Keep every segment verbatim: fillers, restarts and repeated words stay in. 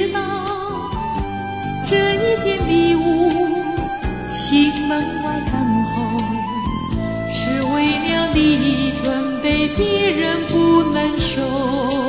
知道，这一件礼物，心门外等候，是为了你准备，别人不能收。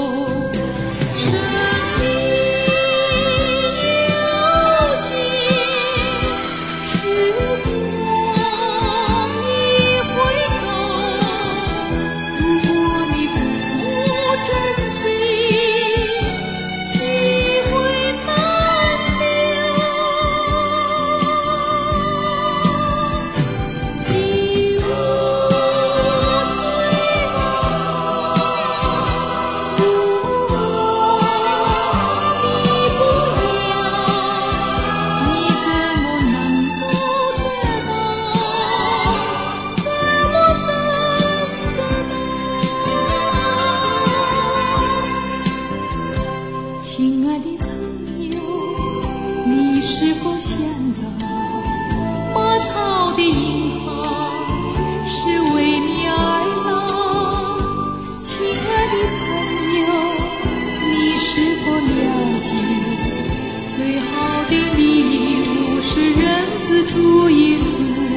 亲爱的朋友，你是否想到马槽的银花是为你而来？亲爱的朋友，你是否了解，最好的礼物是人子主耶稣。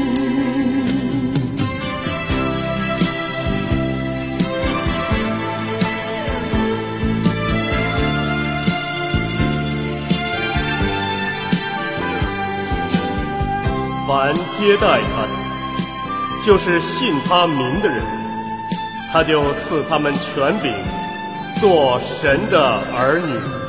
凡接待他的，就是信他名的人，他就赐他们权柄，做神的儿女。